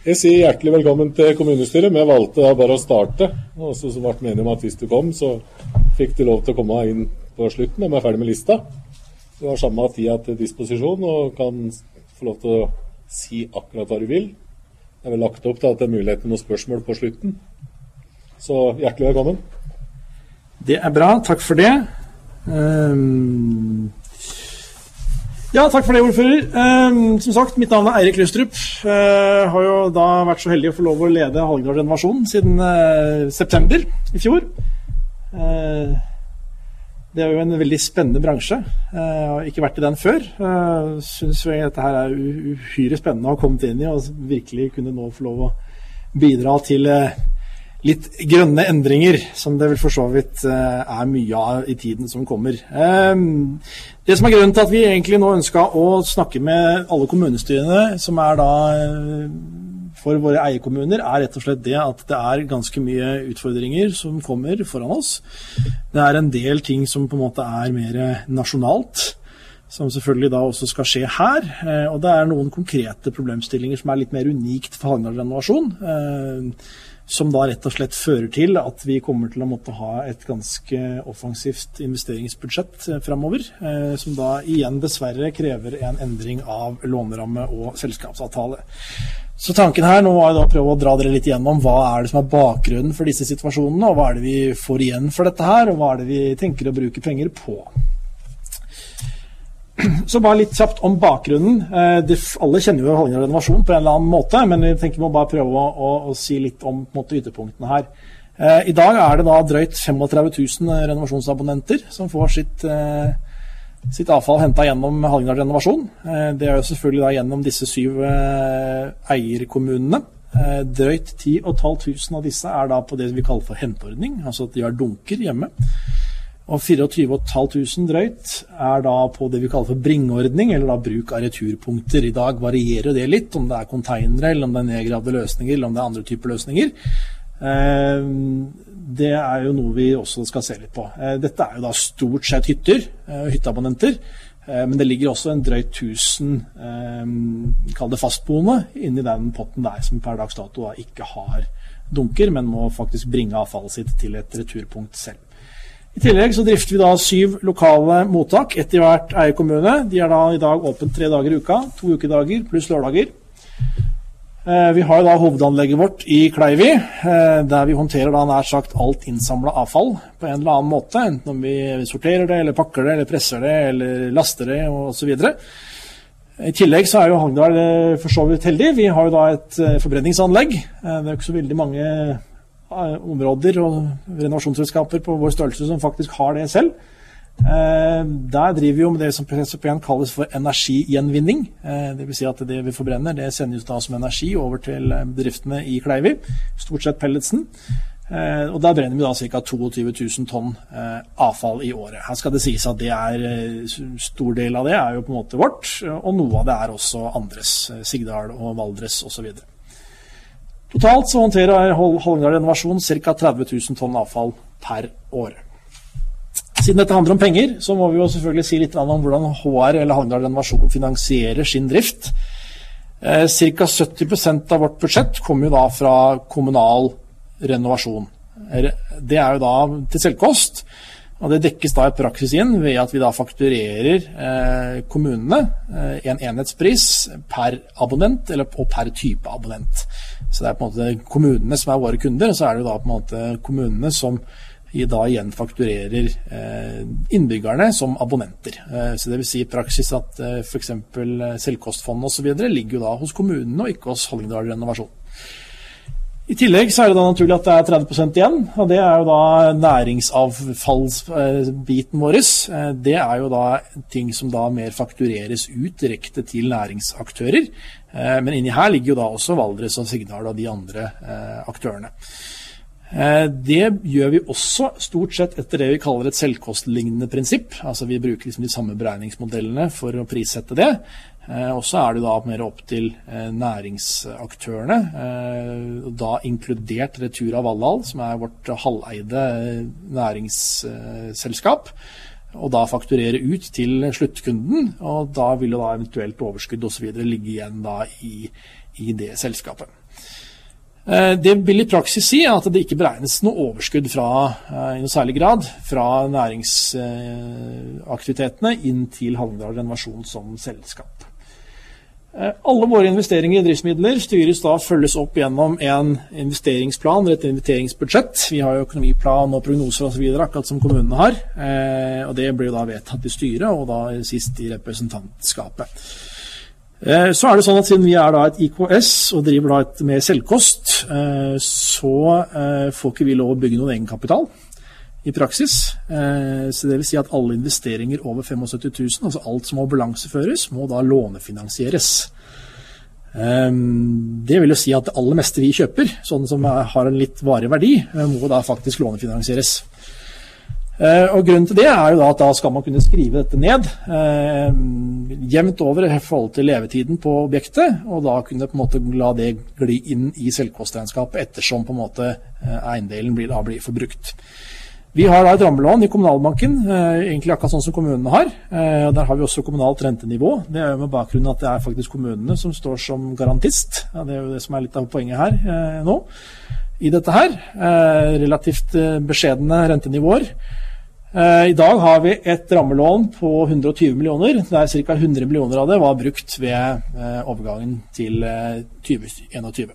Jeg sier hjertelig velkommen til kommunestyret. Vi valgte da bare å starte, og så ble vi enige om at hvis du kom, så fikk du lov til å komme inn på slutten, og vi ferdig med lista. Du har samme tida til disposisjon, og kan få lov til å si akkurat hva du vil. Jeg har lagt opp til at det muligheten noen spørsmål på slutten. Så hjertelig velkommen. Det bra, takk for det. Ja, takk for det, ordfører. Som sagt, mitt navn Eirik Lystrup. Har jo da vært så heldig å få lov å lede Hallingdal Renovasjon siden september i fjor. Det jo en veldig spennende bransje. Jeg har ikke vært i den før. Synes jeg dette her uhyre spennende å ha kommet inn i, og virkelig kunne nå få lov å bidra til litt grønne endringer, som det vel for så vidt mye av i tiden som kommer. Det som grunnen til at vi egentlig nå ønsket å snakke med alle kommunestyrene, som da for våre eierkommuner, rett og slett det at det ganske mye utfordringer som kommer foran oss. Det en del ting som på en måte mer nasjonalt, som selvfølgelig da også skal skje her, og det noen konkrete problemstillinger som litt mer unikt for Hallingdal Renovasjon, som da rett og slett fører til at vi kommer til å måtte ha et ganske offensivt investeringsbudsjett fremover, som da igjen dessverre krever en endring av låneramme og selskapsavtale. Så tanken her nå da å prøve å dra dere litt igjennom hva det som bakgrunnen for disse situasjonene, og hva det vi får igjen for dette her, og hva det vi tenker å bruke penger på. Så bare litt kjapt om bakgrunnen. Alle kjenner jo Hallingdal Renovasjon på en eller annen måte, men jeg tenker vi må bare prøve å si litt om på en måte, ytterpunktene her. I dag det da drøyt 35 000 renovasjonsabonnenter som får sitt avfall hentet gjennom Hallingdal Renovasjon. Det jo selvfølgelig da gjennom disse 7 eierkommunene. Drøyt 10 500 av disse da på det vi kaller for henteordning, altså at de har dunker hjemme. Og 24 500 drøyt da på det vi kaller for bringordning, eller da bruk av returpunkter. I dag varierer det litt, om det containere, eller om det nedgravde løsninger, eller om det andre typer løsninger. Det jo noe vi også skal se litt på. Dette jo da stort sett hytter, hytteabonnenter, men det ligger også en drøyt 1000, kall det fastboende, inni den potten der, som per dags dato da ikke har dunker, men må faktisk bringe avfallet sitt til et returpunkt selv. I tillegg så drifter vi da 7 lokale mottak, ett i hvert eierkommune. De da i dag åpent 3 dager i uka, 2 ukedager pluss lørdager. Vi har da hovedanlegget vårt i Kleivi, der vi håndterer da nær sagt alt innsamlet avfall på en eller annen måte, enten om vi sorterer det, eller pakker det, eller presser det, eller laster det, og så videre. I tillegg så jo Hallingdal for så vidt heldig. Vi har jo da et forbrenningsanlegg. Det ikke så veldig mange områder og renovasjonsselskaper på vår størrelse som faktisk har det selv. Der driver vi jo med det som PSP-en kalles for energigjenvinning. Det vil si at det vi forbrenner, det sendes da som energi over til bedriftene i Kleivi, stort sett pelletsen. Og der brenner vi da ca. 22 000 tonn avfall i året. Her skal det sies at stor del av det jo på en måte vårt, og noe av det også andres, Sigdal og Valdres og så videre. Totalt så håndterer Hallingdal Renovasjon ca. 30 000 tonn avfall per år. Siden dette handler om penger, så må vi jo selvfølgelig si litt om hvordan HR eller Hallingdal Renovasjon finansierer sin drift. Ca. 70% av vårt budsjett kommer jo da fra kommunal renovasjon. Det jo da til selvkost, og det dekkes da i praksis inn ved at vi da fakturerer kommunene en enhetspris per abonnent, og per type abonnent. Så det på en måte kommunene som våre kunder, og så det jo da på en måte kommunene som da igjen fakturerer innbyggerne som abonnenter. Så det vil si i praksis at for eksempel selvkostfond og så videre ligger jo da hos kommunene og ikke hos Hallingdal Renovasjon. I tillegg så det da naturlig at det 30% igjen, og det jo da næringsavfallsbiten vår. Det jo da ting som da mer faktureres ut direkte til næringsaktører, men inni her ligger jo da også Valdres og Sigdal og de andre aktørene. Det gjør vi også stort sett etter det vi kaller et selvkostlignende prinsipp, altså vi bruker liksom de samme beregningsmodellene for å prissette det. Og så det da mer opp til næringsaktørene, da inkludert Retur av Valhall, som vårt halveide næringsselskap, og da fakturere ut til sluttkunden, og da vil jo da eventuelt overskudd og så videre ligge igjen da i i det selskapet. Det vil i praksis si at det ikke beregnes noe overskudd i noe særlig grad fra næringsaktivitetene inn til Hallingdal Renovasjon som selskap. Alle våre investeringer i driftsmidler styres da følges opp gjennom en investeringsplan eller et investeringsbudsjett. Vi har jo økonomiplan og prognoser og så videre, akkurat som kommunene har, og det blir jo da vedtatt i styret og da sist i representantskapet. Så det sånn at siden vi da et IKS og driver da med selvkost, så får ikke vi lov å bygge noen egenkapital i praksis. Så det vil si at alle investeringer over 75 000, altså alt som må balanseføres, må da lånefinansieres. Det vil jo si at det aller meste vi kjøper, sånn som har en litt varig verdi, må da faktisk lånefinansieres. Og grunnen til det jo da at da skal man kunne skrive dette ned jevnt over i forhold til levetiden på objektet, og da kunne på en måte la det gli inn i selvkostregnskapet ettersom på en måte eiendelen blir forbrukt. Vi har da et rammelån i Kommunalbanken, egentlig akkurat sånn som kommunene har, og der har vi også kommunalt rentenivå. Det jo med bakgrunn at det faktisk kommunene som står som garantist. Ja, det jo det som litt av poenget her nå, i dette her. Relativt beskjedne rentenivåer. I dag har vi et rammelån på 120 millioner, der ca. 100 millioner av det var brukt ved overgangen til 2021.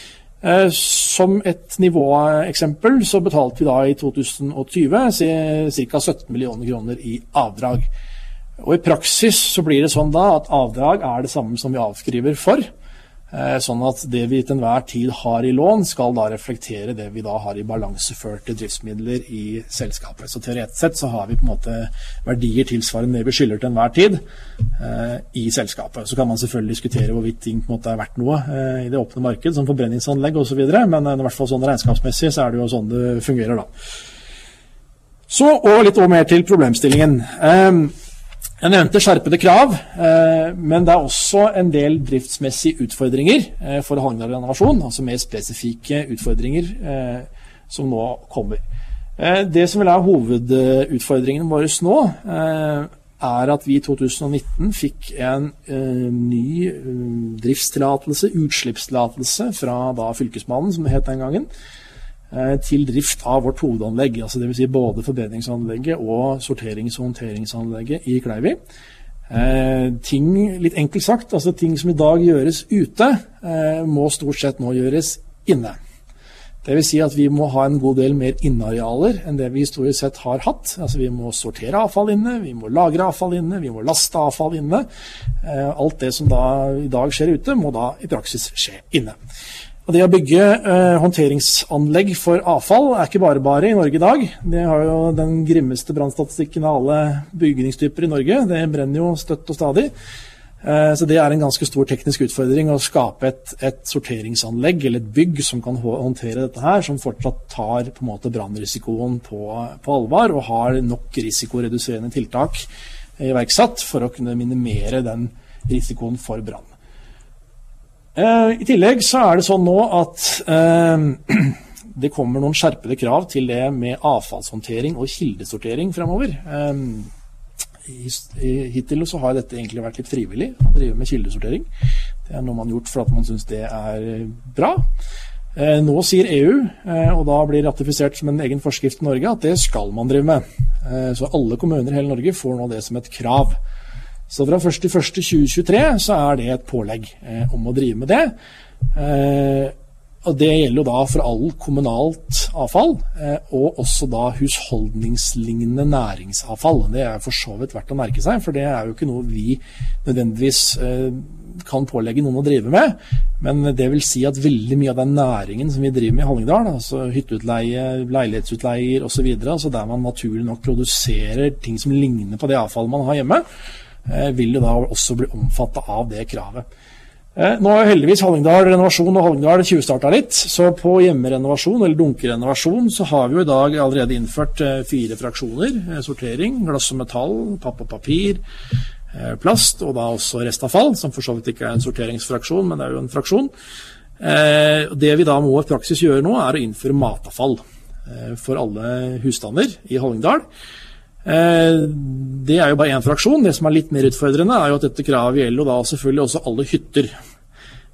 Som et nivåeksempel så betalte vi da i 2020 ca. 17 millioner kroner i avdrag. Og i praksis så blir det sånn da at avdrag det samme som vi avskriver for, sånn at det vi til enhver tid har i lån skal da reflektere det vi da har i balanseførte driftsmidler i selskapet. Så teoretisk sett så har vi på en måte verdier tilsvarende det vi skylder til enhver tid i selskapet. Så kan man selvfølgelig diskutere hvorvidt ting på en måte vært noe i det åpne marked, som forbrenningsanlegg og så videre, men i hvert fall sånn regnskapsmessig så det jo sånn det fungerer da. Så og litt mer til problemstillingen. Jeg nevnte skjerpede krav, men det også en del driftsmessige utfordringer for Hallingdal Renovasjon, altså mer spesifikke utfordringer som nå kommer. Det som vel hovedutfordringene våre nå, at vi i 2019 fikk en ny driftstillatelse, utslippstillatelse fra da fylkesmannen, som det het den gangen, til drift av vårt hovedanlegg, altså det vil si både forbrenningsanlegget og sorterings- og håndteringsanlegget i Kleivi. Ting, litt enkelt sagt, altså ting som i dag gjøres ute, må stort sett nå gjøres inne. Det vil si at vi må ha en god del mer innearealer enn det vi historisk sett har hatt. Altså vi må sortere avfall inne, vi må lagre avfall inne, vi må laste avfall inne. Alt det som da i dag skjer ute, må da i praksis skje inne. Og det å bygge håndteringsanlegg for avfall ikke bare i Norge i dag. Det har jo den grimmeste brannstatistikken av alle bygningstyper i Norge. Det brenner jo støtt og stadig. Så det en ganske stor teknisk utfordring å skape et sorteringsanlegg eller et bygg som kan håndtere dette her, som fortsatt tar på en måte brannrisikoen på alvor og har nok risikoreduserende tiltak iverksatt for å kunne minimere den risikoen for brann. I tillegg så det sånn nå at det kommer noen skjerpede krav til det med avfallshåndtering og kildesortering fremover. Hittil så har dette egentlig vært litt frivillig å drive med kildesortering. Det noe man har gjort for at man synes det bra. Nå sier EU, og da blir ratifisert som en egen forskrift i Norge, at det skal man drive med. Så alle kommuner i hele Norge får nå det som et krav. Så fra 1.1.2023 så det et pålegg om å drive med det. Og det gjelder jo da for all kommunalt avfall, og også da husholdningslignende næringsavfall. Det for så vidt verdt å merke seg, for det jo ikke noe vi nødvendigvis kan pålegge noen å drive med, men det vil si at veldig mye av den næringen som vi driver med i Hallingdal, altså hytteutleie, leilighetsutleier og så videre, altså der man naturlig nok produserer ting som ligner på det avfallet man har hjemme, vil jo da også bli omfattet av det kravet. Nå heldigvis Hallingdal Renovasjon og Hallingdal 20-startet litt, så på hjemmerenovasjon eller dunkerenovasjon så har vi jo i dag allerede innført 4 fraksjoner, sortering, glass og metall, papp og papir, plast og da også restavfall, som for så vidt ikke en sorteringsfraksjon, men det jo en fraksjon. Det vi da må i praksis gjøre nå å innføre matavfall for alle husstander i Hallingdal. Det jo bare en fraksjon. Det som litt mer utfordrende jo at dette kravet gjelder da selvfølgelig også alle hytter.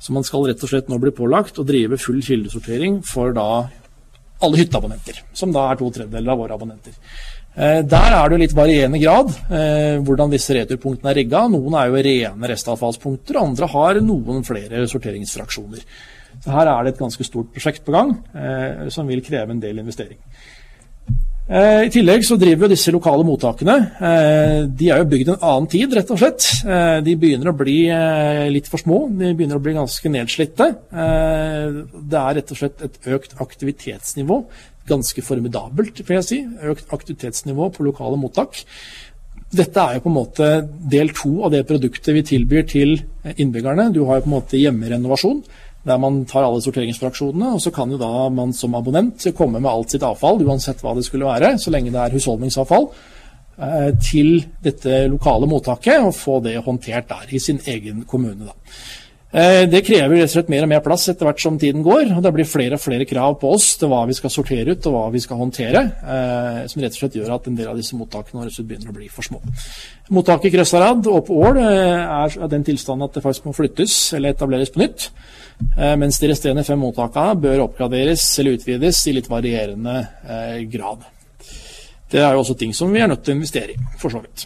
Så man skal rett og slett nå bli pålagt å drive full kildesortering for da alle hytteabonnenter, som da 2/3 av våre abonnenter. Der det jo litt varierende grad hvordan disse returpunktene rigget. Noen jo rene restavfallspunkter, andre har noen flere sorteringsfraksjoner. Så her det et ganske stort prosjekt på gang, som vil kreve en del investering. I tillegg så driver jo disse lokale mottakene, de jo bygd en annen tid rett og slett. De begynner å bli litt for små, de begynner å bli ganske nedslitte. Det rett og slett et økt aktivitetsnivå, ganske formidabelt, vil jeg si, økt aktivitetsnivå på lokale mottak. Dette jo på en måte del 2 av det produktet vi tilbyr til innbyggerne. Du har jo på en måte hjemmerenovasjon, der man tar alle sorteringsfraksjonene, og så kan jo da man som abonnent komme med alt sitt avfall, uansett hva det skulle være, så lenge det husholdningsavfall, til dette lokale mottaket, og få det håndtert der i sin egen kommune da. Det krever rett og slett mer og mer plass etter hvert som tiden går, og det blir flere og flere krav på oss til hva vi skal sortere ut og hva vi skal håndtere, som rett og slett gjør at en del av disse mottakene begynner å bli for små. Mottaket i Krøsarad og på Ål den tilstanden at det faktisk må flyttes eller etableres på nytt, mens de resterende 5 mottakene bør oppgraderes eller utvides i litt varierende grad. Det jo også ting som vi nødt til å investere i, for så vidt.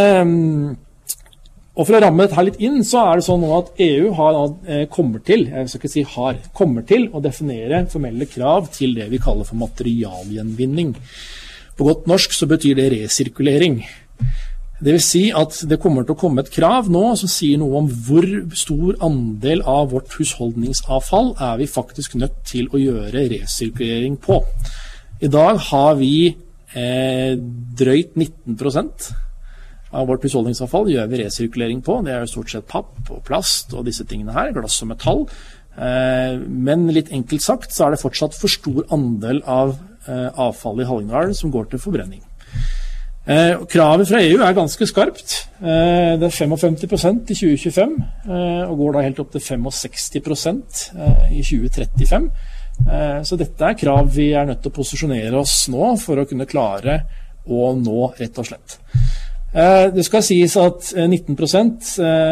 Og for å ramme dette litt inn, så det sånn nå at EU kommer til å definere formelle krav til det vi kaller for materialgjenvinning. På godt norsk så betyr det resirkulering. Det vil si at det kommer til å komme et krav nå som sier noe om hvor stor andel av vårt husholdningsavfall vi faktisk nødt til å gjøre resirkulering på. I dag har vi drøyt 19% av vårt husholdningsavfall gjør vi resirkulering på. Det jo stort sett papp og plast og disse tingene her, glass og metall. Men litt enkelt sagt så det fortsatt for stor andel av avfall i Hallingdal som går til forbrenning. Kravet fra EU ganske skarpt. Det 55% i 2025, og går da helt opp til 65% i 2035. Så dette krav vi nødt til å posisjonere oss nå for å kunne klare å nå rett og slett. Det skal sies at 19%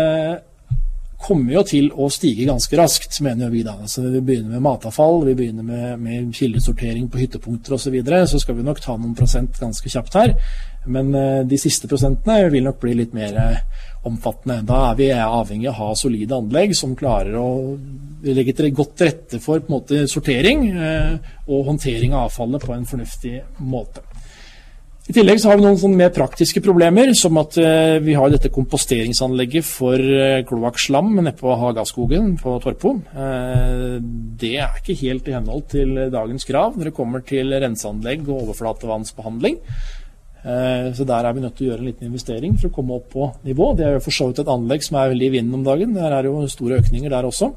kommer jo til å stige ganske raskt, mener vi da. Så vi begynner med matavfall, vi begynner med kildesortering på hyttepunkter og så videre, så skal vi nok ta noen prosent ganske kjapt her. Men de siste prosentene vil nok bli litt mer omfattende. Da vi avhengig av å ha solide anlegg som klarer å legge godt til rette for på en måte sortering og håndtering av avfallet på en fornuftig måte. I tillegg så har vi noen sånne mer praktiske problemer, som at vi har dette komposteringsanlegget for kloakkslam nede på Hagaskogen på Torpo. Det ikke helt i henhold til dagens krav når det kommer til renseanlegg og overflatevannsbehandling. Så der vi nødt til å gjøre en liten investering for å komme opp på nivå. Det jo for så vidt et anlegg som veldig i vinden om dagen. Der jo store økninger der også.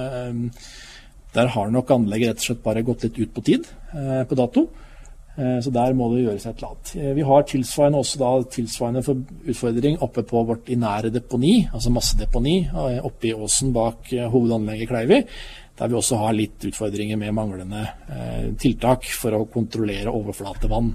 Der har nok anlegget rett og slett bare gått litt ut på tid, på dato. Så der må det gjøres et eller annet. Vi har tilsvarende utfordring oppe på vårt inære deponi, altså massedeponi, oppe i åsen bak hovedanlegget Kleivi, der vi også har litt utfordringer med manglende tiltak for å kontrollere overflatevann.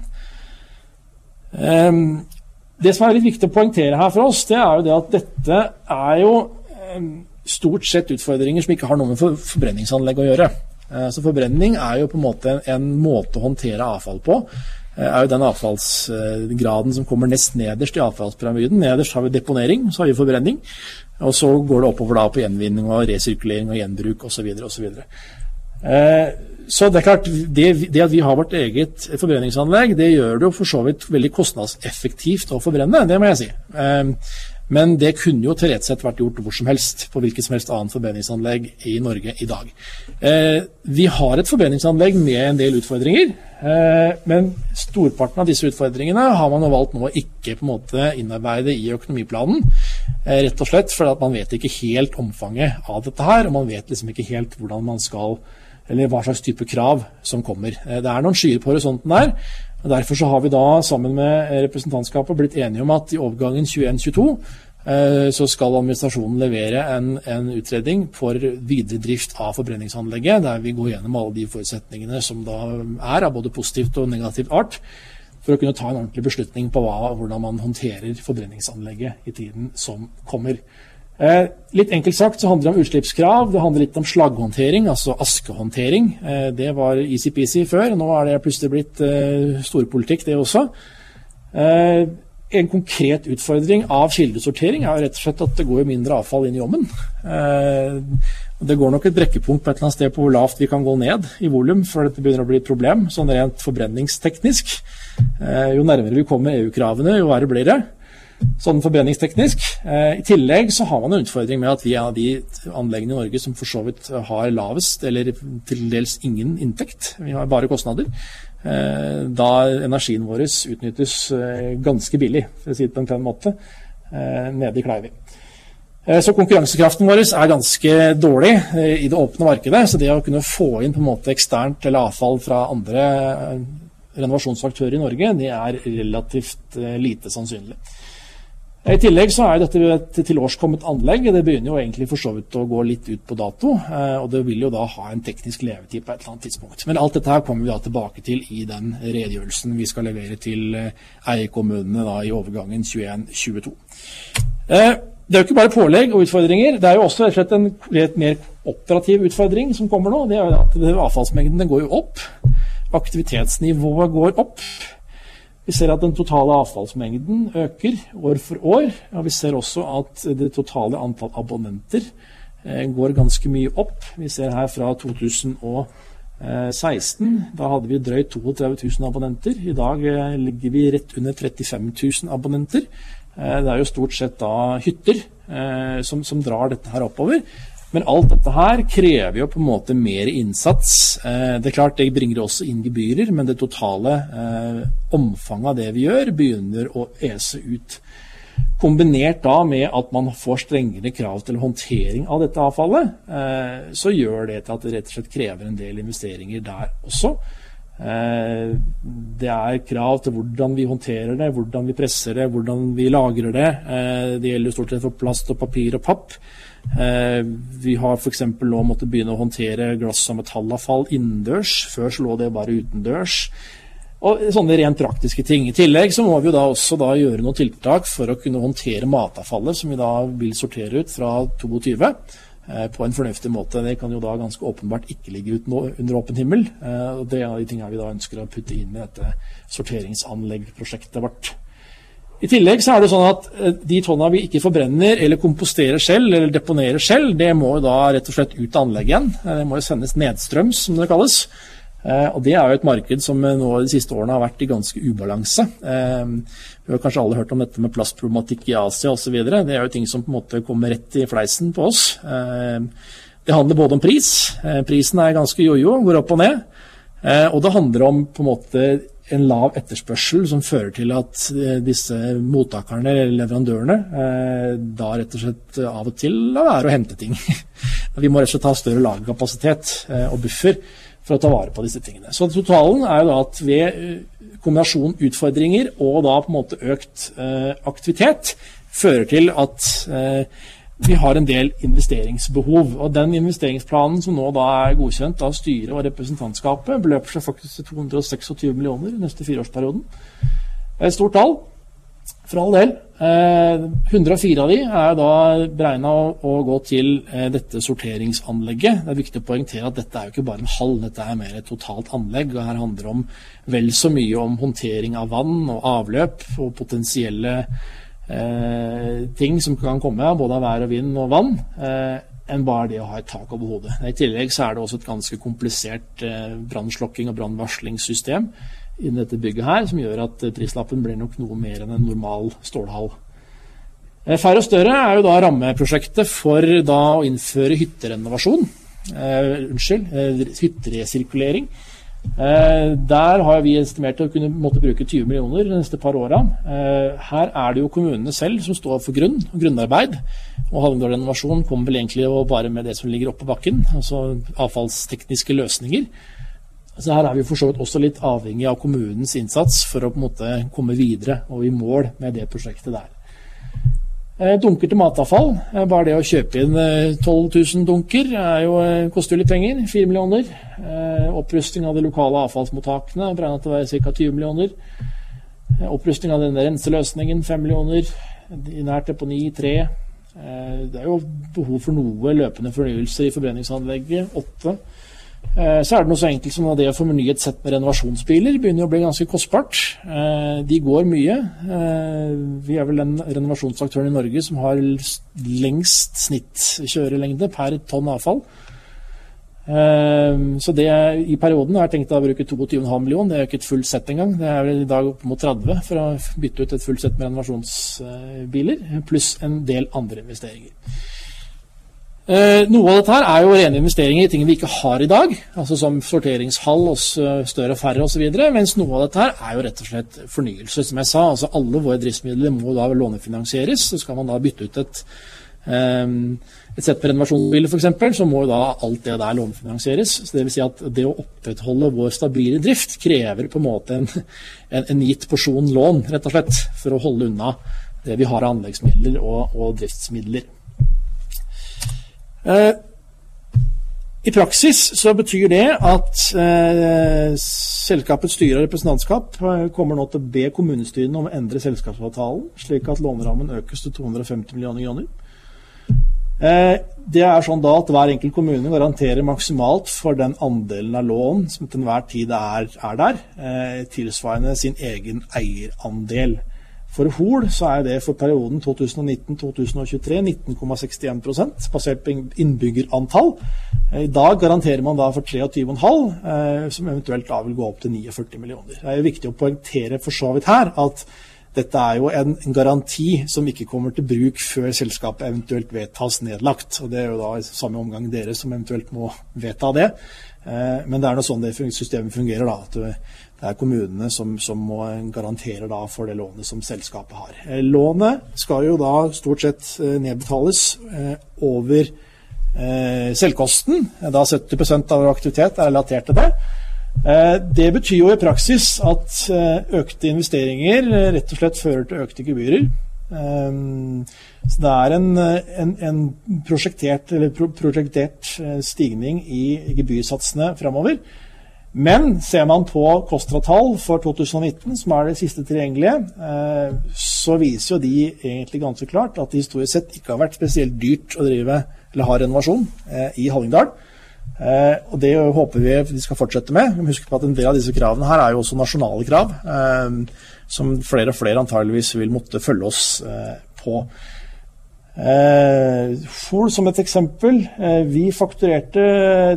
Det som litt viktig å poengtere her for oss, det jo det at dette jo stort sett utfordringer som ikke har noe med forbrenningsanlegg å gjøre. Så forbrenning jo på en måte å håndtere avfall på. Jo den avfallsgraden som kommer nest nederst i avfallspyramiden. Nederst har vi deponering, så har vi forbrenning, og så går det oppover da på gjenvinning og resirkulering og gjenbruk og så videre og så videre. Så det klart, det at vi har vårt eget forbrenningsanlegg, det gjør det jo for så vidt veldig kostnadseffektivt å forbrenne, det må jeg si. Men det kunne jo teoretisk sett vært gjort hvor som helst, på hvilket som helst annet forbrenningsanlegg i Norge i dag. Vi har et forbrenningsanlegg med en del utfordringer, men storparten av disse utfordringene har man jo valgt nå ikke på en måte innarbeide i økonomiplanen, rett og slett fordi at man vet ikke helt omfanget av dette her, og man vet liksom ikke helt hvordan man skal, eller hva slags type krav som kommer. Det noen skyer på horisonten der, og derfor så har vi da sammen med representantskapet blitt enige om at i overgangen 21-22 så skal administrasjonen levere en utredning for videre drift av forbrenningsanlegget, der vi går gjennom alle de forutsetningene som da av både positivt og negativt art, for å kunne ta en ordentlig beslutning på hvordan man håndterer forbrenningsanlegget i tiden som kommer. Litt enkelt sagt så handler det om utslippskrav, det handler litt om slagghåndtering, altså askehåndtering. Det var easy-peasy før, nå er det plutselig blitt storpolitikk det også. En konkret utfordring av kildesortering er rett og slett at det går mindre avfall inn i ovnen. Det går nok et brekkepunkt på et eller annet sted på hvor lavt vi kan gå ned i volum, før dette begynner å bli et problem, sånn rent forbrenningsteknisk. Jo nærmere vi kommer EU-kravene, jo verre blir det. Sånn forbrenningsteknisk. I tillegg så har man en utfordring med at vi er de anleggene i Norge som for så vidt har lavest, eller til dels ingen inntekt. Vi har bare kostnader. Da energien vår utnyttes ganske billig, for å si det på en pen måte, nede i Kleivi. Så konkurransekraften vår er ganske dårlig i det åpne markedet, så det å kunne få inn på en måte eksternt eller avfall fra andre renovasjonsaktører i Norge, det er relativt lite sannsynlig. I tillegg så er dette et tilårskommet anlegg. Det begynner jo egentlig for så vidt å gå litt ut på dato, og det vil jo da ha en teknisk levetid på et eller annet tidspunkt. Men alt dette her kommer vi da tilbake til i den redegjørelsen vi skal levere til eierkommunene da i overgangen 21-22. Det er jo ikke bare pålegg og utfordringer, det er jo også rett og slett en litt mer operativ utfordring som kommer nå. Det er jo at avfallsmengdene går jo opp, aktivitetsnivået går opp. Vi ser at den totale avfallsmengden øker år for år, og vi ser også at det totale antall abonnenter går ganske mye opp. Vi ser her fra 2016, da hadde vi drøyt 32 000 abonnenter. I dag ligger vi rett under 35 000 abonnenter. Det er jo stort sett da hytter som drar dette her oppover. Men alt dette her krever jo på en måte mer innsats. Det er klart det bringer også inn gebyrer, men det totale omfanget av det vi gjør begynner å ese ut. Kombinert da med at man får strengere krav til håndtering av dette avfallet, så gjør det til at det rett og slett krever en del investeringer der også. Det er krav til hvordan vi håndterer det, hvordan vi presser det, hvordan vi lagrer det. Det gjelder jo stort sett for plast og papir og papp. Vi har for eksempel nå måttet begynne å håndtere glass- og metallavfall innendørs. Før så lå det bare utendørs. Og sånne rent praktiske ting. I tillegg så må vi jo da også da gjøre noen tiltak for å kunne håndtere matavfallet som vi da vil sortere ut fra 22 på en fornuftig måte. Det kan jo da ganske åpenbart ikke ligge ut under åpen himmel. Og det er en av de tingene vi da ønsker å putte inn med dette sorteringsanleggprosjektet vårt. I tillegg så er det sånn at de tonna vi ikke forbrenner eller komposterer selv eller deponerer selv, det må jo da rett og slett ut av anlegget igjen. Det må jo sendes nedstrøms, som det kalles. Og det er jo et marked som nå de siste årene har vært i ganske ubalanse. Vi har kanskje alle hørt om dette med plastproblematikk i Asia og så videre. Det er jo ting som på en måte kommer rett i fleisen på oss. Det handler både om pris. Prisen er ganske jojo, går opp og ned. Og det handler om på en måte en lav etterspørsel som fører til at disse mottakerne eller leverandørene da rett og slett av og til lar være å hente ting. Vi må rett og slett ha større lagerkapasitet og buffer for å ta vare på disse tingene. Så totalen er jo da at ved kombinasjon utfordringer og da på en måte økt aktivitet fører til at vi har en del investeringsbehov, og den investeringsplanen som nå da er godkjent av styret og representantskapet beløper seg faktisk til 226 millioner i neste 4-årsperioden. Det er et stort tall, for all del. 104 av de er da beregnet å gå til dette sorteringsanlegget. Det er viktig å poengtere at dette er jo ikke bare en hall, dette er mer et totalt anlegg, og her handler det om vel så mye om håndtering av vann og avløp og potensielle ting som kan komme både av vær og vind og vann enn bare det å ha et tak over hodet. I tillegg så er det også et ganske komplisert brannslokking og brannvarslingssystem i dette bygget her, som gjør at prislappen blir nok noe mer enn en normal stålhall. Færre og større er jo da rammeprosjektet for da å innføre hytterenovasjon, hytteresirkulering. Der har vi estimert å kunne måtte bruke 20 millioner de neste par årene. Her er det jo kommunene selv som står for grunnarbeid, og Hallingdal Renovasjon kommer vel egentlig bare med det som ligger oppe på bakken, altså avfallstekniske løsninger. Så her er vi for så vidt også litt avhengig av kommunens innsats for å på en måte komme videre og i mål med det prosjektet der. Dunker til matavfall, bare det å kjøpe inn 12 000 dunker koster jo litt penger, 4 millioner. Opprusting av de lokale avfallsmottakene beregnet til å være ca. 20 millioner. Opprusting av denne renseløsningen 5 millioner. Nært deponi 3. Det jo behov for noe løpende fornyelse i forbrenningsanlegget, 8. Så det noe så enkelt som det å få forny et sett med renovasjonsbiler begynner å bli ganske kostbart. De går mye. Vi vel den renovasjonsaktøren i Norge som har lengst snittkjørelengde per tonn avfall. Så det i perioden har jeg tenkt å bruke 22,5 millioner. Det ikke et fullt sett engang. Det vel i dag opp mot 30 for å bytte ut et fullt sett med renovasjonsbiler, pluss en del andre investeringer. Noe av dette her jo rene investeringer i ting vi ikke har i dag, altså som sorteringshall hos større og færre og så videre, mens noe av dette her jo rett og slett fornyelse, som jeg sa. Altså alle våre driftsmidler må da lånefinansieres, så skal man da bytte ut et sett med renovasjonsbiler for eksempel, så må jo da alt det der lånefinansieres. Så det vil si at det å opprettholde vår stabile drift krever på en måte en gitt porsjon lån, rett og slett, for å holde unna det vi har av anleggsmidler og driftsmidler. I praksis så betyr det at selskapets styre og representantskap kommer nå til å be kommunestyrene om å endre selskapsavtalen, slik at lånerammen økes til 250 millioner kroner. Det sånn da at hver enkelt kommune garanterer maksimalt for den andelen av lån som til enhver tid der, tilsvarende sin egen eierandel. For Hol så det for perioden 2019-2023 19,61%, basert på innbyggerantall. I dag garanterer man da for 23,5, som eventuelt da vil gå opp til 49 millioner. Det jo viktig å poengtere for så vidt her at dette jo en garanti som ikke kommer til bruk før selskapet eventuelt vedtas nedlagt. Og det jo da i samme omgang dere som eventuelt må vedta det. Men det noe sånn det systemet fungerer da, at det kommunene som må garantere da for det lånet som selskapet har. Lånet skal jo da stort sett nedbetales over selvkosten, da 70% av aktivitet relatert til det. Det betyr jo i praksis at økte investeringer rett og slett fører til økte gebyrer. Så det en prosjektert stigning i gebyrsatsene fremover. Men ser man på KOSTRA-tall for 2019, som det siste tilgjengelige, så viser jo de egentlig ganske klart at det historisk sett ikke har vært spesielt dyrt å drive eller ha renovasjon i Hallingdal. Og det håper vi skal fortsette med. Vi må huske på at en del av disse kravene her jo også nasjonale krav, som flere og flere antageligvis vil måtte følge oss på. Hol som et eksempel, vi fakturerte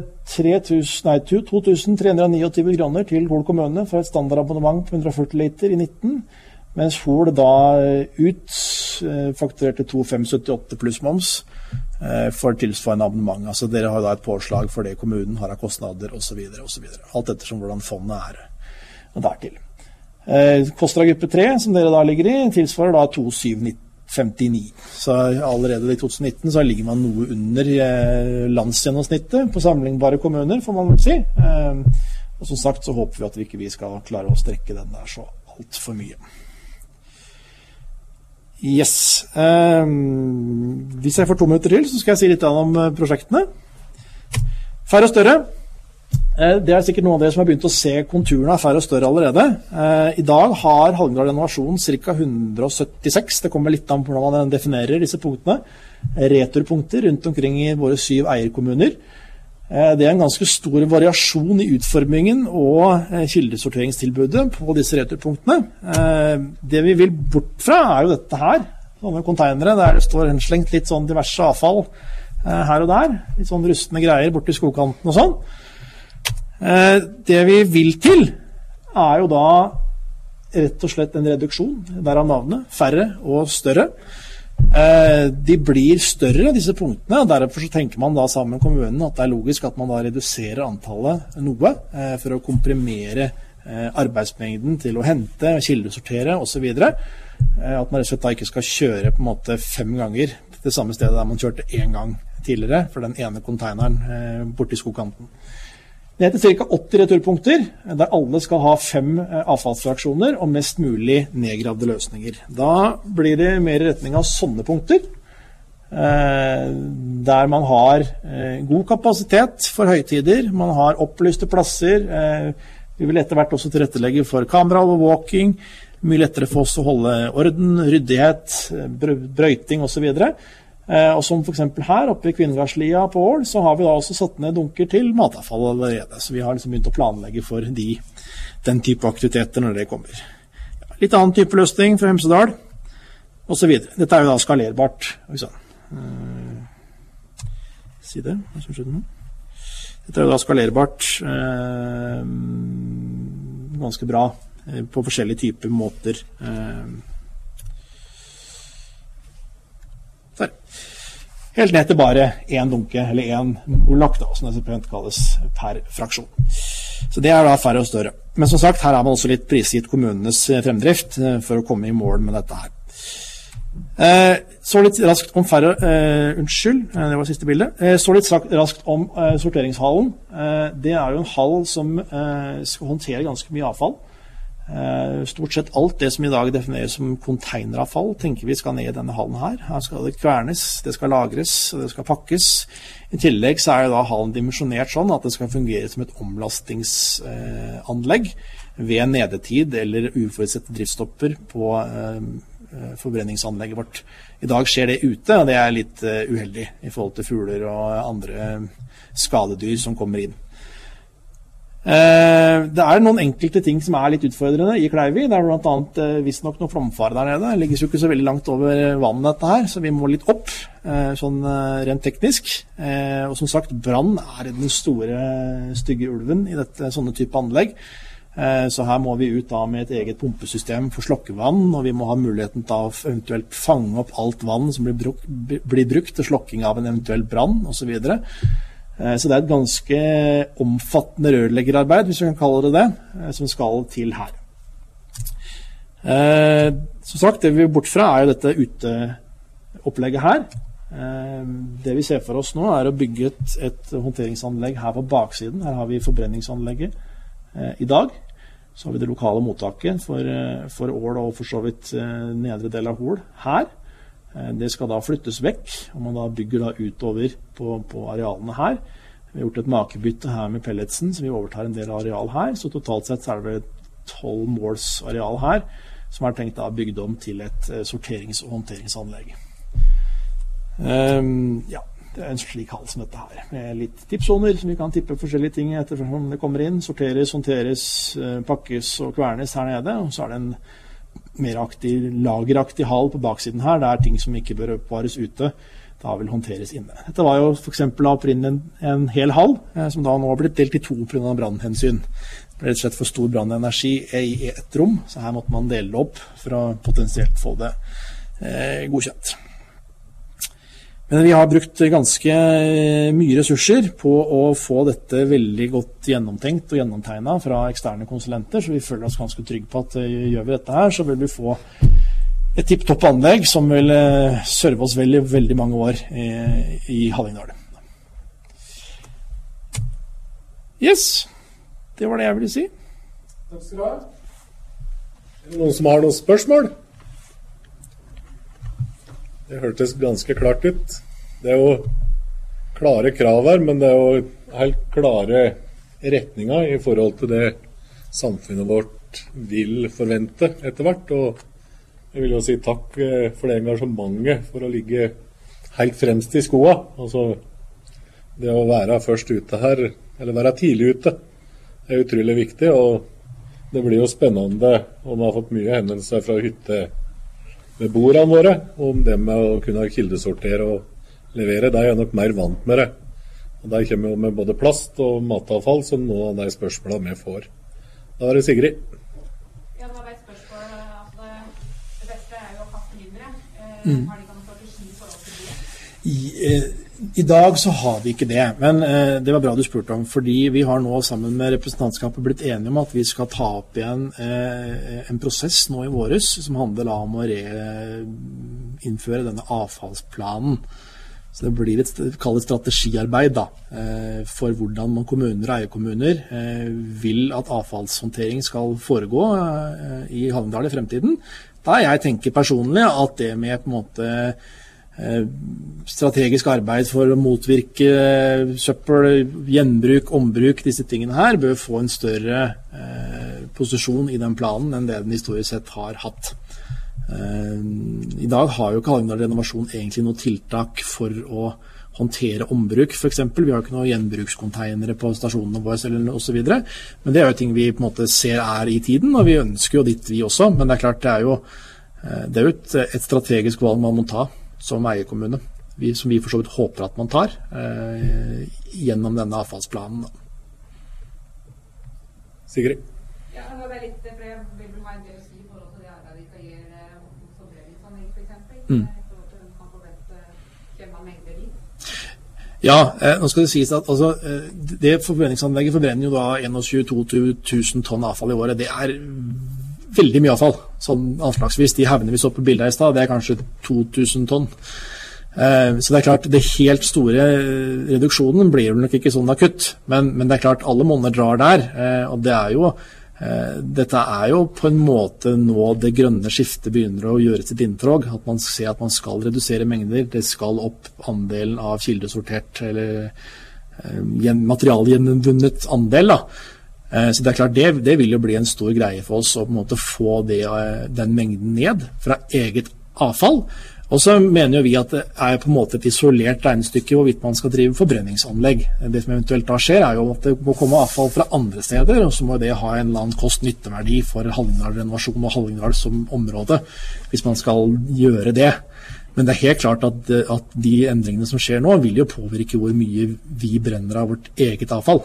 2.329 kroner til Hol kommune for et standardabonnement på 140 liter i 19, mens Hol da fakturerte 2.578 pluss moms for tilsvarende abonnement. Altså dere har da et påslag for det kommunen har av kostnader og så videre og så videre. Alt ettersom hvordan fondet og dertil. KOSTRA gruppe 3 som dere da ligger i tilsvarer da 2.759. Så allerede i 2019 så ligger man noe under landsgjennomsnittet på sammenlignbare kommuner, får man vel si. Og som sagt så håper vi at vi ikke skal klare å strekke den der så alt for mye. Yes. Hvis jeg får 2 minutter til, så skal jeg si litt om prosjektene. Færre og større. Det sikkert noen av dere som har begynt å se konturene av færre og større allerede. I dag har Hallingdal Renovasjon ca. 176, det kommer litt an på hvordan man definerer disse punktene, returpunkter rundt omkring i våre 7 eierkommuner. Det en ganske stor variasjon i utformingen og kildesorteringstilbudet på disse returpunktene. Det vi vil bort fra jo dette her, sånne containere der det står henslengt litt sånn diverse avfall her og der, litt sånn rustne greier bort i skogkanten og sånn. Det vi vil til jo da rett og slett en reduksjon, derav navnet, færre og større. De blir større, disse punktene, og derfor så tenker man da sammen med kommunen at det logisk at man da reduserer antallet noe for å komprimere arbeidsmengden til å hente, kildesortere og så videre. At man rett og slett da ikke skal kjøre på en måte 5 ganger til det samme stedet der man kjørte 1 gang tidligere for den ene containeren borte i skogkanten. Det heter ca. 80 returpunkter, der alle skal ha 5 avfallsfraksjoner og mest mulig nedgravde løsninger. Da blir det mer i retning av sånne punkter, der man har god kapasitet for høytider, man har opplyste plasser, vi vil etter hvert også tilrettelegge for kameraovervåking, mye lettere for oss å holde orden, ryddighet, brøyting og så videre. Og som for eksempel her, oppe i Kvinnegardslia på Ål, så har vi da også satt ned dunker til matavfall allerede. Så vi har liksom begynt å planlegge for den type aktiviteter når det kommer. Litt annen type løsning fra Hemsedal, og så videre. Dette jo da skalerbart. Si det, hva som skjedde nå? Dette jo da skalerbart ganske bra på forskjellige typer måter. Der. Helt ned til bare én dunke, eller én molakk, som det pent kalles, per fraksjon. Så det da færre og større. Men som sagt, her har man også litt prisgitt kommunenes fremdrift for å komme i mål med dette her. Så litt raskt om det var siste bilde. Så litt raskt om sorteringshallen. Det jo en hall som skal håndtere ganske mye avfall. Stort sett alt det som i dag defineres som containeravfall tenker vi skal ned i denne hallen her. Her skal det kvernes, det skal lagres, og det skal pakkes. I tillegg så jo da hallen dimensjonert sånn at det skal fungere som et omlastingsanlegg ved nedetid eller uforutsette driftsstopper på forbrenningsanlegget vårt. I dag skjer det ute, og det litt uheldig i forhold til fugler og andre skadedyr som kommer inn. Det noen enkelte ting som litt utfordrende i Kleivi. Det blant annet visstnok noe flomfare der nede. Det ligger jo ikke så veldig langt over vannet dette her, så vi må litt opp, sånn rent teknisk. Og som sagt, brann den store, stygge ulven i sånne type anlegg. Så her må vi ut da med et eget pumpesystem for slokkevann, og vi må ha muligheten til å eventuelt fange opp alt vann som blir brukt til slokking av en eventuell brann, og så videre. Så det et ganske omfattende rørleggerarbeid, hvis vi kan kalle det, som skal til her. Som sagt, det vi vil bort fra jo dette uteopplegget her. Det vi ser for oss nå å bygge et håndteringsanlegg her på baksiden. Her har vi forbrenningsanlegget i dag. Så har vi det lokale mottaket for Ål og for så vidt nedre del av Hol her. Det skal da flyttes vekk, og man da bygger da utover på arealene her. Vi har gjort et makebytte her med pelletsen, så vi overtar en del areal her. Så totalt sett så det 12 måls areal her, som tenkt da bygd om til et sorterings- og håndteringsanlegg. Ja, det en slik hall som dette her, med litt tippsoner, som vi kan tippe forskjellige ting ettersom det kommer inn. Sorteres, håndteres, pakkes og kvernes her nede, og så det en mer lageraktig hall på baksiden her. Det ting som ikke bør oppvares ute, da vil håndteres inne. Dette var jo for eksempel opprinnelig en hel hall, som da nå har blitt delt i 2 på grunn av brannhensyn. Det ble rett og slett for stor brannenergi i et rom, så her måtte man dele det opp for å potensielt få det godkjent. Men vi har brukt ganske mye ressurser på å få dette veldig godt gjennomtenkt og gjennomtegnet fra eksterne konsulenter, så vi føler oss ganske trygge på at gjør vi dette her, så vil vi få et tipptopp anlegg som vil serve oss veldig, veldig mange år i Hallingdal. Yes, det var det jeg ville si. Takk skal du ha. Det noen som har noen spørsmål? Det hørtes ganske klart ut. Det jo klare krav her, men det jo helt klare retninger i forhold til det samfunnet vårt vil forvente etter hvert. Og jeg vil jo si takk for det engasjementet for å ligge helt fremst i skoa. Altså, det å være først ute her, eller være tidlig ute, utrolig viktig, og det blir jo spennende, og vi har fått mye henvendelser fra hyttebeboerne våre om det med å kunne kildesortere og levere. Det jeg nok mer vant med det. Og der kommer jo med både plast og matavfall som noen av de spørsmålene vi får. Da det Sigrid. Ja, det var et spørsmål at det beste jo å kaste mindre. Har de ikke noen strategi i forhold til det? I dag så har vi ikke det, men det var bra du spurte om, fordi vi har nå sammen med representantskapet blitt enige om at vi skal ta opp igjen en prosess nå i våres, som handler om å innføre denne avfallsplanen. Så det blir et kallet strategiarbeid da, for hvordan man kommuner og eierkommuner vil at avfallshåndtering skal foregå i Hallingdal i fremtiden. Da jeg tenker personlig at det med på en måte strategisk arbeid for å motvirke søppel, gjenbruk, ombruk, disse tingene her bør få en større posisjon i den planen enn det den historisk sett har hatt. I dag har jo ikke Hallingdal Renovasjon egentlig noe tiltak for å håndtere ombruk, for eksempel. Vi har ikke noen gjenbrukskontegnere på stasjonene våre eller og så videre. Men det er jo ting vi på en måte ser i tiden, og vi ønsker jo dit vi også. Men det er klart, det er jo et strategisk valg man må ta som eierkommune, som vi for så vidt håper at man tar gjennom denne avfallsplanen. Sigrid? Ja, det er litt, for jeg vil ha en del i forhold til det arbeidet vi skal gjøre forbrenningsanlegg, for eksempel. I forhold til man forventer kjempe mengder dit. Ja, nå skal det sies at altså, det forbrenningsanlegget forbrenner jo da 21-22 000 tonn avfall i året. Det er veldig mye avfall, sånn anslagsvis. De hevnene vi så på bildet i sted, det er kanskje 2000 tonn. Så det er klart, det helt store reduksjonen blir nok ikke sånn akutt, men det er klart alle monner drar der, og det er jo, dette er jo på en måte nå det grønne skiftet begynner å gjøre sitt inntog, at man ser at man skal redusere mengder, det skal opp andelen av kildesortert eller materialgjenvunnet andel da. Så det er klart, det vil jo bli en stor greie for oss å på en måte få den mengden ned fra eget avfall. Og så mener jo vi at det er på en måte et isolert regnestykke hvorvidt man skal drive forbrenningsanlegg. Det som eventuelt da skjer er jo at det må komme avfall fra andre steder, og så må det ha en eller annen kost-nytteverdi for Hallingdal Renovasjon og Hallingdal som område, hvis man skal gjøre det. Men det er helt klart at de endringene som skjer nå vil jo påvirke hvor mye vi brenner av vårt eget avfall.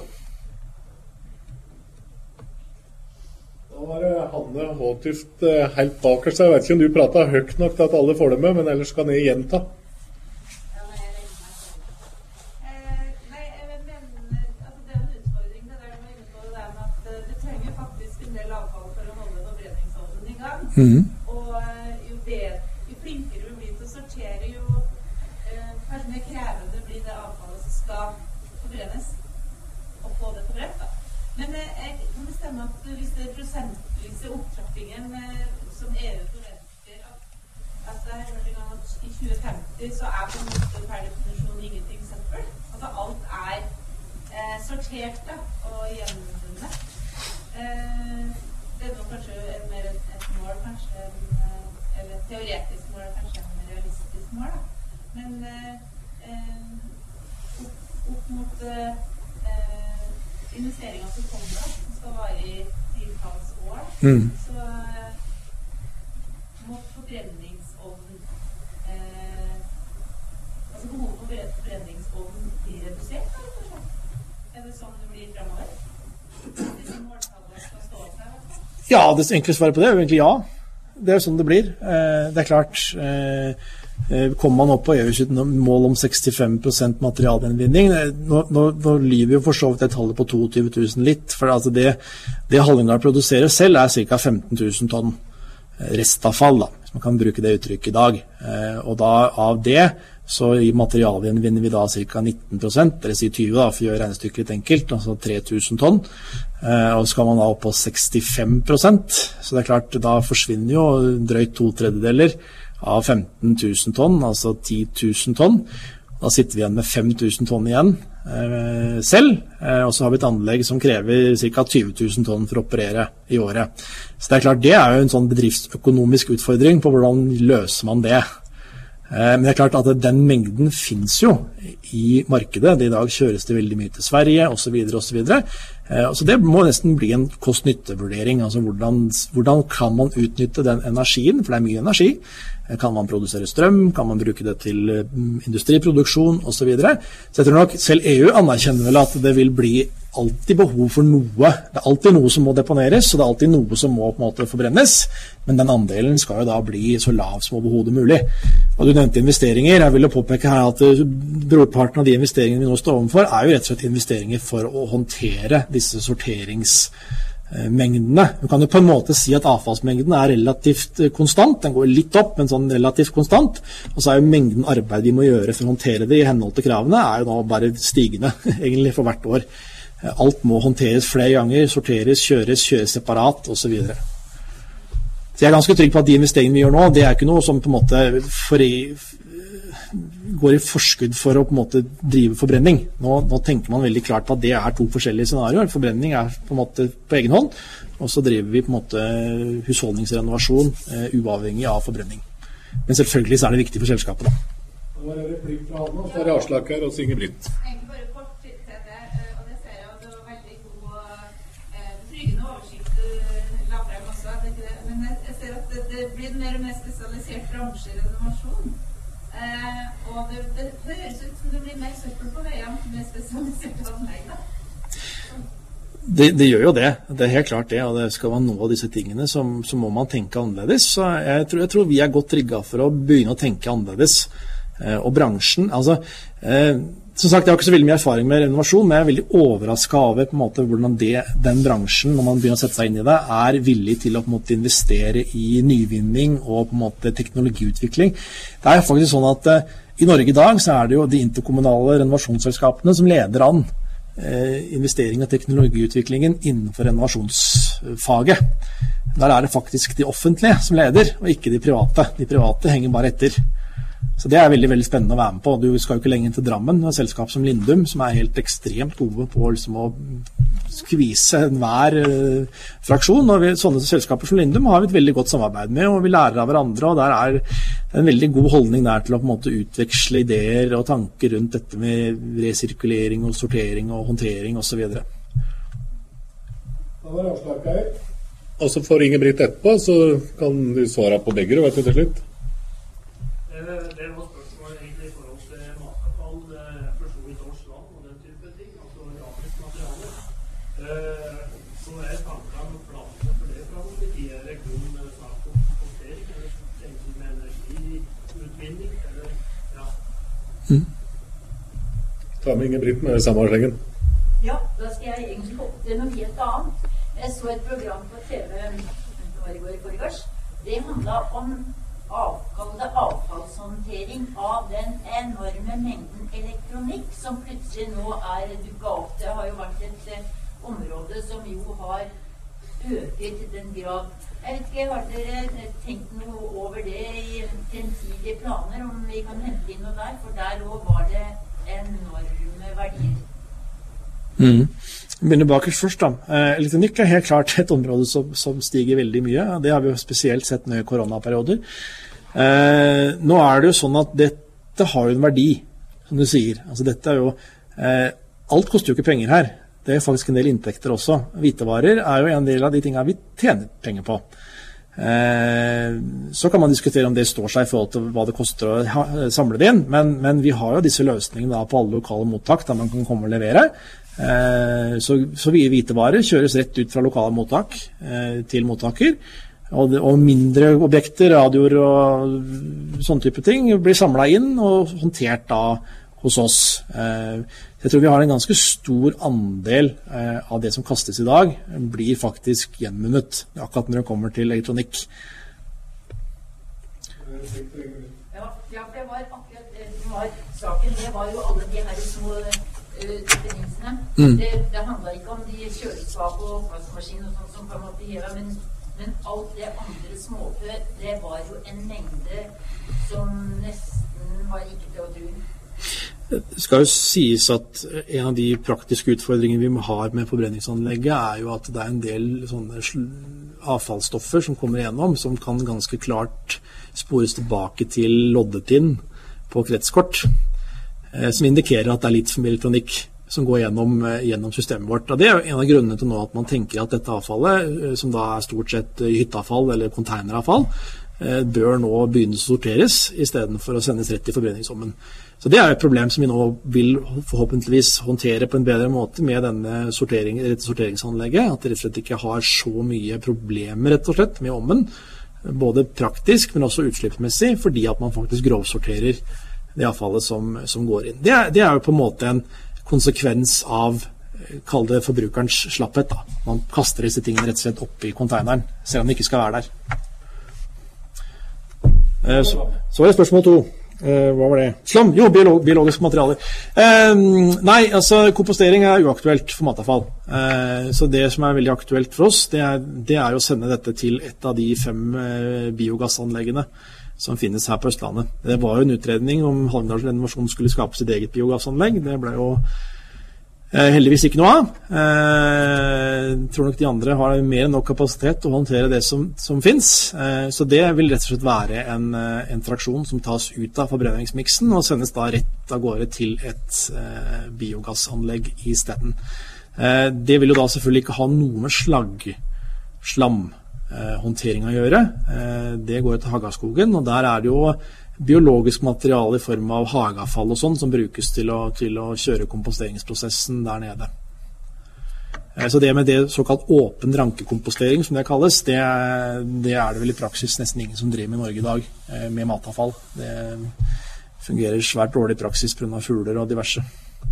Da var det Hanne Håtuft helt bakerst. Jeg vet ikke om du pratet høyt nok til at alle får det med, men ellers kan jeg gjenta. Ja, nei, jeg regner meg sånn. Nei, altså det er en utfordring det der med det der med at du trenger faktisk en del avfall for å holde forbrenningsovnen i gang. Og jo flinkere du blir til å sortere, jo kanskje mer krevende blir det avfallet som skal forbrennes, og få det forbrent da. Men jeg kan bestemme at hvis det er prosentvise opptrappingen som EU forventer at det er en gang at i 2050 så på en måte per definisjon ingenting søppel. Altså alt sortert da, og gjenvunnet. Det er nå kanskje mer et mål, kanskje, eller et teoretisk mål, kanskje en realistisk mål da. Men opp mot investeringer som kommer da, som skal være i 10-talls år, så må forbrenningsovnen altså behovet for forbrenningsovnen bli redusert, eller? Er det sånn det blir fremover? Disse måltallene skal stå seg? Ja, det enkle svaret på det er jo egentlig ja. Det er jo sånn det blir. Det er klart, kommer man opp på EUs mål om 65% materialgjenvinning. Nå lyver jo for så vidt et tallet på 22 000 litt, for altså det Hallingdal produserer selv er ca. 15 000 tonn restavfall, da, hvis man kan bruke det uttrykket i dag. Og da av det, så i materialgjenvinner vi da ca. 19%, eller si 20 da, for å gjøre regnestykket litt enkelt, altså 3000 tonn. Og skal man da opp på 65%, så det er klart, da forsvinner jo drøyt 2/3 av 15 000 tonn, altså 10 000 tonn. Da sitter vi igjen med 5 000 tonn igjen selv, og så har vi et anlegg som krever ca. 20 000 tonn for å operere i året. Så det er klart, det er jo en sånn bedriftsøkonomisk utfordring på hvordan løser man det. Men det er klart at den mengden finnes jo i markedet. I dag kjøres det veldig mye til Sverige, og så videre, og så videre. Så det må nesten bli en kost-nytte-vurdering. Altså hvordan kan man utnytte den energien, for det er mye energi. Kan man produsere strøm? Kan man bruke det til industriproduksjon, og så videre. Så jeg tror nok selv EU anerkjenner vel at det vil bli alltid behov for noe. Det er alltid noe som må deponeres, og det er alltid noe som må på en måte forbrennes. Men den andelen skal jo da bli så lav som overhodet mulig. Og du nevnte investeringer. Jeg vil jo påpeke her at brorparten av de investeringene vi nå står overfor er jo rett og slett investeringer for å håndtere disse sorteringsmengdene. Du kan jo på en måte si at avfallsmengden er relativt konstant. Den går litt opp, men sånn relativt konstant. Og så er jo mengden arbeid vi må gjøre for å håndtere det i henhold til kravene, er jo da bare stigende, egentlig for hvert år. Alt må håndteres flere ganger, sorteres, kjøres separat, og så videre. Så jeg er ganske trygg på at de investeringene vi gjør nå, det er ikke noe som på en måte går i forskudd for å på en måte drive forbrenning. Nå tenker man veldig klart på at det 2 forskjellige scenarioer. Forbrenning på en måte på egen hånd, og så driver vi på en måte husholdningsrenovasjon uavhengig av forbrenning. Men selvfølgelig så det viktig for selskapet da. Det var en replikk fra Anna, så det Aslak her og Inger Britt. Egentlig bare kort til det, og det ser jeg at det var veldig god betryggende oversikt la frem også, men jeg ser at det blir mer og mer spesialisert bransje i renovasjon. Og det høres ut som det blir mer søppel på veien med spesialiserte anlegg da. Det gjør jo det. Det helt klart det, og det skal man nå disse tingene, så må man tenke annerledes. Så jeg tror vi godt rigget for å begynne å tenke annerledes. Og bransjen, altså, som sagt, jeg har ikke så veldig mye erfaring med renovasjon, men jeg veldig overrasket over på en måte hvordan den bransjen, når man begynner å sette seg inn i det, villig til å på en måte investere i nyvinning og på en måte teknologiutvikling. Det faktisk sånn at i Norge i dag så det jo de interkommunale renovasjonsselskapene som leder an investering og teknologiutviklingen innenfor renovasjonsfaget. Der det faktisk de offentlige som leder, og ikke de private. De private henger bare etter. Så det veldig, veldig spennende å være med på. Du skal jo ikke lenger til Drammen, med et selskap som Lindum, som helt ekstremt gode på liksom å skvise enhver fraksjon. Og sånne selskaper som Lindum har vi et veldig godt samarbeid med, og vi lærer av hverandre, og der en veldig god holdning der til å på en måte utveksle ideer og tanker rundt dette med resirkulering og sortering og håndtering og så videre. Da var det avslag her. Og så får Inger Britt etterpå, så kan du svare på begge, vet du til slutt. Det var spørsmål egentlig I forhold til matavfall, for så vidt årsland og den type ting, altså organisk materiale. Så tanken og planene for det fremover. Det kun snakk om håndtering, eller tenker med energiutvinning, eller ja. Ta med Inger Britt med samme slengen. Ja, da skal jeg egentlig hoppe til noe helt annet. Jeg så et program på TV i går. Det handlet om avfallshåndtering av den enorme mengden elektronikk som plutselig nå dukket opp. Det har jo vært et område som jo har øket til den grad. Jeg vet ikke, har dere tenkt noe over det I fremtidige planer, om vi kan hente inn noe der? For der også var det enorme verdier. Vi begynner bakerst først da. Elektronikk helt klart et område som stiger veldig mye. Det har vi jo spesielt sett nå I koronaperioder. Nå det jo sånn at dette har jo en verdi, som du sier. Altså dette jo, alt koster jo ikke penger her. Det faktisk en del inntekter også. Hvitevarer jo en del av de tingene vi tjener penger på. Så kan man diskutere om det står seg I forhold til hva det koster å samle det inn, men vi har jo disse løsningene da på alle lokale mottak der man kan komme og levere. Så hvitevarer kjøres rett ut fra lokale mottak til mottaker, og mindre objekter, radioer og sånne type ting blir samlet inn og håndtert da hos oss. Jeg tror vi har en ganske stor andel av det som kastes I dag blir faktisk gjenvunnet, akkurat når det kommer til elektronikk. Ja, for det var akkurat det som var saken. Det var jo alle de her små utbyggingsene. Det handlet ikke om de kjøleskap og oppvaskmaskin og sånt som på en måte hever, men alt det andre småfør, det var jo en mengde som nesten var ikke til å tro. Det skal jo sies at en av de praktiske utfordringene vi har med forbrenningsanlegget jo at det en del sånne avfallsstoffer som kommer igjennom, som kan ganske klart spores tilbake til loddetinn på kretskort, som indikerer at det litt for mye elektronikk som går gjennom systemet vårt. Og det jo en av grunnene til nå at man tenker at dette avfallet, som da stort sett hytteavfall eller containeravfall, bør nå begynne å sorteres I stedet for å sendes rett I forbrenningsovnen. Så det et problem som vi nå vil forhåpentligvis håndtere på en bedre måte med denne sorteringsanlegget, at det rett og slett ikke har så mye problemer rett og slett med ovnen, både praktisk, men også utslippsmessig, fordi at man faktisk grovsorterer det avfallet som går inn. Det jo på en måte en konsekvens av, kall det forbrukerens slapphet da. Man kaster disse tingene rett og slett opp I containeren, selv om det ikke skal være der. Så det spørsmål 2. Hva var det? Slam? Jo, biologiske materialer. Nei, altså kompostering uaktuelt for matavfall. Så det som veldig aktuelt for oss, det jo å sende dette til et av de 5 biogassanleggene som finnes her på Østlandet. Det var jo en utredning om Hallingdal Renovasjon skulle skape sitt eget biogassanlegg. Det ble jo heldigvis ikke noe av. Jeg tror nok de andre har mer enn nok kapasitet til å håndtere det som finnes. Så det vil rett og slett være en fraksjon som tas ut av forbrenningsmiksen og sendes da rett av gårde til et biogassanlegg i stedet. Det vil jo da selvfølgelig ikke ha noe med slamhåndtering å gjøre. Det går til Hagaskogen, og der er det jo biologisk materiale i form av hageavfall og sånn som brukes til å kjøre komposteringsprosessen der nede. Så det med det såkalt åpen rankekompostering som det kalles, det er det vel i praksis nesten ingen som driver med i Norge i dag med matavfall. Det fungerer svært dårlig i praksis på grunn av fugler og diverse.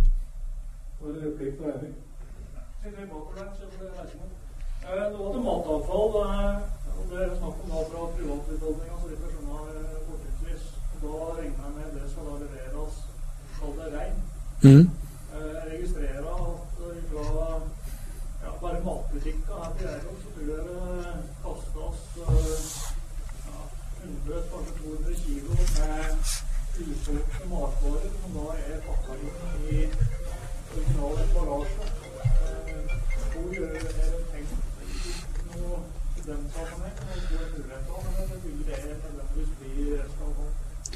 Nå til matavfall, og det snakk om da fra privathusholdninger så vidt jeg skjønner fortrinnsvis. Da regner jeg med det skal da leveres kall det regn. Jeg registrerer at fra bare matbutikker her til Gjerdrum så tror jeg det kastes 100, kanskje 200 kilo med usolgte matvarer som da pakket inn i original emballasje. Hvor gjør dere tenkt noe i den sammenheng? Og hvor mulighet av, men det vil det nødvendigvis bli restavfall?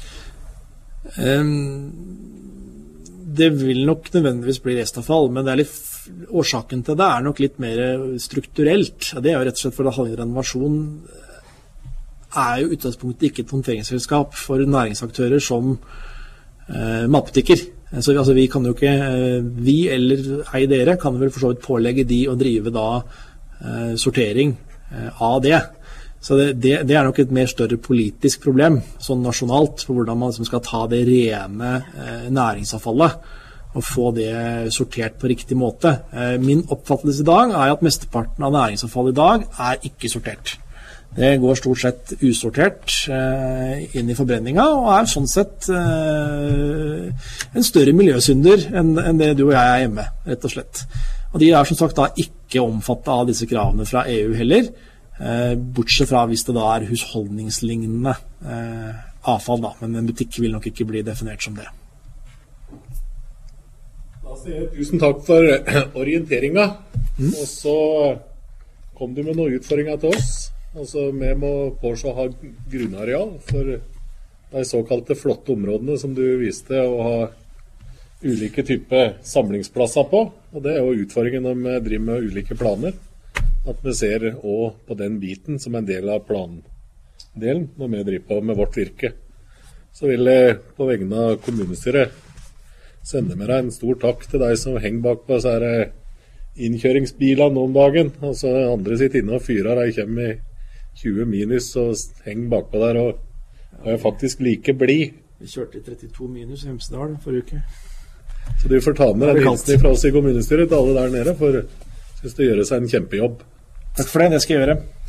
Det vil nok nødvendigvis bli restavfall, men årsaken til det er nok litt mer strukturelt. Det er jo rett og slett fordi Hallingdal Renovasjon er jo utgangspunktet ikke et håndteringsselskap for næringsaktører som matbutikker. Så altså, vi eller ei dere kan vel for så vidt pålegge de å drive da sortering av det. Så det er nok et mer større politisk problem, sånn nasjonalt, for hvordan man liksom skal ta det rene næringsavfallet og få det sortert på riktig måte. Min oppfattelse i dag er at mesteparten av næringsavfall i dag er ikke sortert. Det går stort sett usortert inn i forbrenninga, og er sånn sett en større miljøsynder enn det du og jeg er hjemme, rett og slett. Og de er som sagt da ikke omfattet av disse kravene fra EU heller, bortsett fra hvis det da er husholdningslignende avfall da, men en butikk vil nok ikke bli definert som det. Da sier jeg tusen takk for orienteringa, og så kom du med noen utfordringer til oss. Altså, vi må påse å ha grunnareal for de såkalte flotte områdene som du viste, å ha ulike typer samlingsplasser på, og det er jo utfordringen når vi driver med ulike planer, at vi ser også på den biten som en del av plandelen når vi driver på med vårt virke. Så vil jeg på vegne av kommunestyret sende med deg en stor takk til deg som henger bak på disse innkjøringsbilene om dagen, altså andre sitter inne og fyrer, de kommer i 20 minus og henger bakpå der og er faktisk like blid. Vi kjørte i 32 minus i Hemsedal forrige uke. Så du får ta med den hilsen fra oss i kommunestyret til alle der nede, for jeg synes det gjør seg en kjempejobb. Takk for det skal jeg gjøre.